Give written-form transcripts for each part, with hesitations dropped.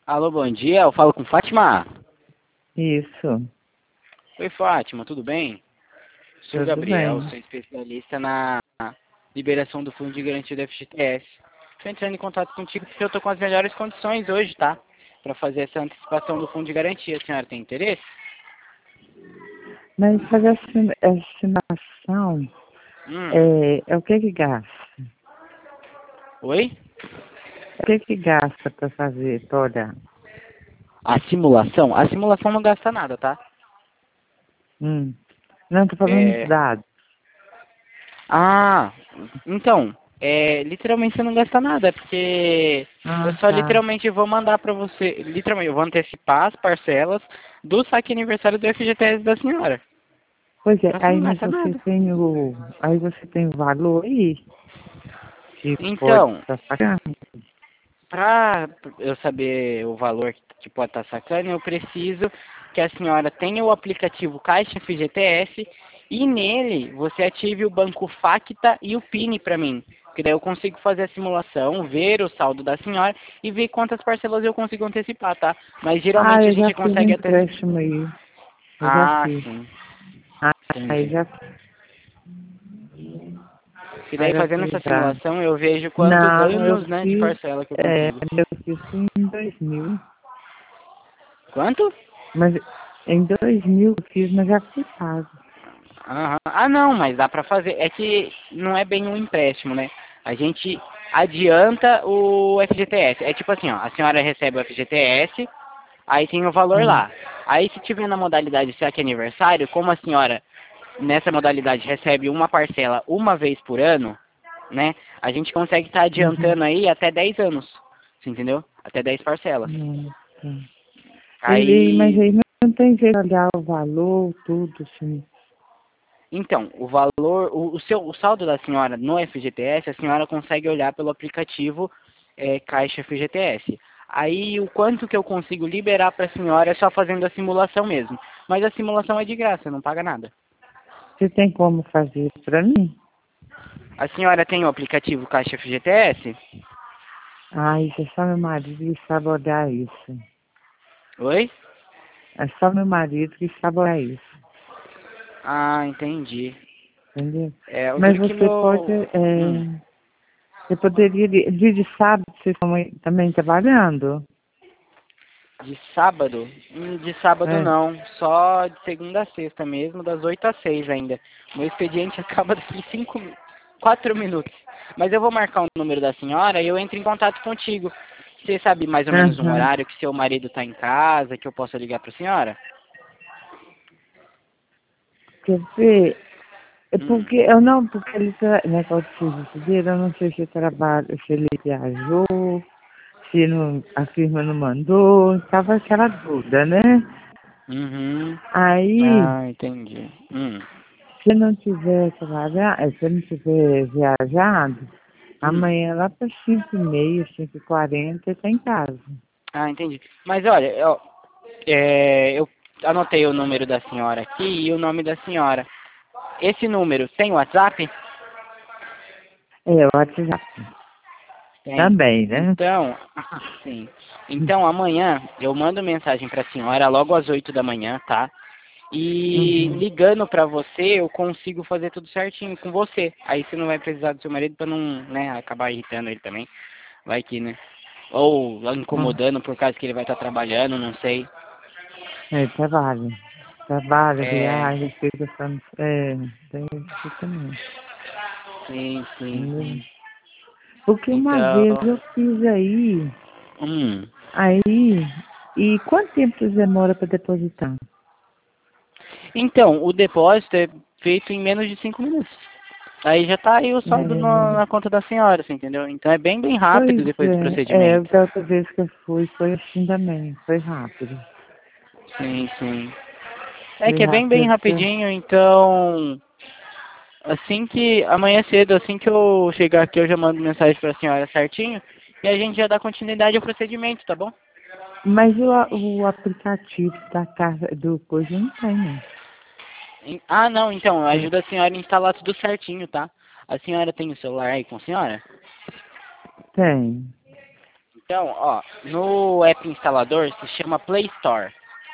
Alô, bom dia, eu falo com Fátima. Isso, Oi, Fátima, tudo bem? Sou tudo Gabriel, bem. sou especialista na liberação do fundo de garantia do FGTS. Estou entrando em contato contigo porque eu estou com as melhores condições hoje, tá? Para fazer essa antecipação do fundo de garantia. A senhora tem interesse? Mas fazer a estimação Hum. é o que gasta? Oi? O que gasta para fazer toda? A simulação? A simulação não gasta nada, tá? Hum. Não, estou falando dos É... dados. Ah, então, literalmente você não gasta nada, porque eu Ah, só tá. literalmente vou mandar pra você, literalmente, eu vou antecipar as parcelas do saque aniversário do FGTS da senhora. Pois é, Então você aí não mas gasta você nada. tem o valor aí, que pode Então, estar sacando. pra eu saber o valor que pode estar sacando, eu preciso que a senhora tenha o aplicativo Caixa FGTS e nele você ative o banco Facta e o PIN para mim. Que daí eu consigo fazer a simulação, ver o saldo da senhora e ver quantas parcelas eu consigo antecipar, tá? Mas Ah, geralmente a eu já gente fiz um consegue até. empréstimo aí. Eu já Ah, fiz. sim, Ah, aí entendi. já, E aí daí já fazendo fiz essa já. simulação eu vejo quantos Não, anos, né, de parcela que eu consigo. eu fiz em 2000. Quanto? Mas em 2000 eu fiz, mas já fui pago. Aham. Ah, não, mas dá pra fazer. É que não é bem um empréstimo, né? A gente adianta o FGTS. É tipo assim, ó, a senhora recebe o FGTS, aí tem o valor Hum. lá. Aí se tiver na modalidade saque aniversário, como a senhora nessa modalidade recebe uma parcela uma vez por ano, né? A gente consegue estar Uhum. adiantando aí até 10 anos. Você entendeu? Até 10 parcelas. Nossa. Mas Aí aí não tem jeito de olhar o valor, tudo, assim. então, o valor, o saldo da senhora no FGTS, a senhora consegue olhar pelo aplicativo Caixa FGTS. Aí o quanto que eu consigo liberar para a senhora é só fazendo a simulação mesmo. Mas a simulação é de graça, não paga nada. Você tem como fazer isso pra mim? A senhora tem o aplicativo Caixa FGTS? Ai, é só meu marido que sabe olhar isso. Oi? É só meu marido que sabe olhar isso. Ah, entendi. Entendeu? É, eu Mas vejo que você pode. meu. Você poderia. Dia de sábado vocês estão aí também trabalhando? De sábado? De sábado É. não, só de segunda a sexta mesmo, das 8 às 6 ainda. Meu expediente acaba daqui 4 minutos. Mas eu vou marcar o número da senhora e eu entro em contato contigo. Você sabe mais ou menos um Aham. horário que seu marido está em casa, que eu possa ligar para a senhora? Quer ver? É Hum. porque eu não, porque ele negócio de serviço dele, eu não sei se ele trabalha, se ele viajou, se não, a firma não mandou, tava aquela dúvida, né? Uhum. Aí, Ah, entendi. se não tiver trabalhar, se ele não tiver viajado, Hum. amanhã lá para 5h30, 5h40, ele tá em casa. Ah, entendi. Mas olha, eu anotei o número da senhora aqui e o nome da senhora. Esse número tem WhatsApp? É, o WhatsApp Tem. também, né? Então, sim. Então amanhã eu mando mensagem para a senhora logo às 8 da manhã, tá? E Uhum. ligando para você, eu consigo fazer tudo certinho com você. Aí você não vai precisar do seu marido para não, né, acabar irritando ele também. Vai que, né? Ou Ah, incomodando por causa que ele vai estar trabalhando, não sei. é, trabalho. Trabalho, É, viagem, fica falando, tem isso também. sim, sim, Entendeu? sim. Porque uma Então, vez eu fiz hum. aí, e quanto tempo você demora para depositar? Então, o depósito é feito em menos de 5 minutos. Aí já tá aí o saldo É, na conta da senhora, você entendeu? Então é bem, bem rápido pois depois do procedimento. da outra vez que eu fui foi assim também, foi rápido. Sim, sim. É Foi que é bem, bem rápido, porque, rapidinho, então assim que amanhã cedo, assim que eu chegar aqui, eu já mando mensagem pra senhora certinho e a gente já dá continuidade ao procedimento, tá bom? mas o aplicativo da casa, do coisa não tem, não. Ah, não, então, ajuda a senhora a instalar tudo certinho, tá? A senhora tem o celular aí com a senhora? Tem. Então, ó, no app instalador se chama Play Store.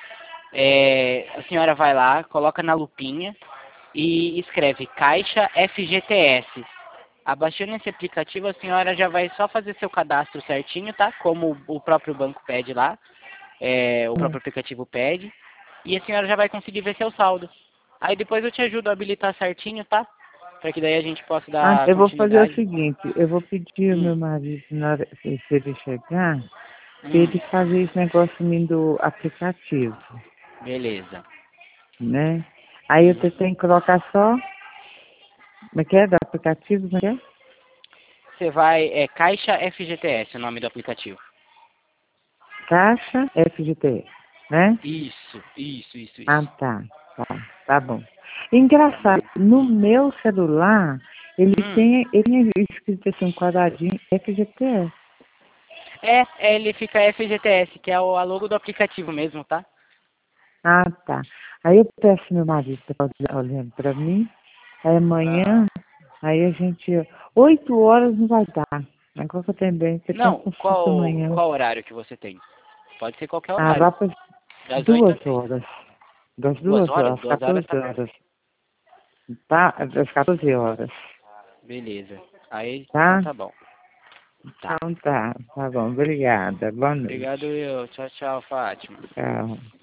A senhora vai lá, coloca na lupinha e escreve Caixa FGTS. Abaixando esse aplicativo, a senhora já vai só fazer seu cadastro certinho, tá? Como o próprio banco pede lá, o próprio aplicativo pede. E a senhora já vai conseguir ver seu saldo. Aí depois eu te ajudo a habilitar certinho, tá? Para que daí a gente possa Ah, dar eu vou fazer o continuidade. seguinte, eu vou pedir ao Hum, meu marido, na hora, se ele chegar, pra hum, ele fazer esse negócio em mim do aplicativo, beleza. né? Aí eu Uhum. tenho que colocar só, como é que é, do aplicativo, como é que é? Você vai, Caixa FGTS, o nome do aplicativo. Caixa FGTS, né? Ah, Isso. tá bom. Tá bom. Engraçado, no meu celular, Hum. ele tem escrito assim, um quadradinho FGTS. Ele fica FGTS, que é a logo do aplicativo mesmo, tá? Ah, tá. Aí eu peço ao meu marido para estar olhando para mim, aí Aham. amanhã, aí a gente, 8 horas não vai dar. Agora que eu também, você tem uma Não, consulta amanhã. qual horário que você tem? Pode ser qualquer Ah, horário. lá para Das 8 duas às 6. horas. Das 2 duas horas? horas, às 2 horas 14 tá horas. perfeito. Tá? Das 14 horas. Beleza. Aí, então Tá? tá bom. Tá. Então tá bom. Obrigada. Boa noite. Obrigado, eu. Tchau, tchau, Fátima. Tchau.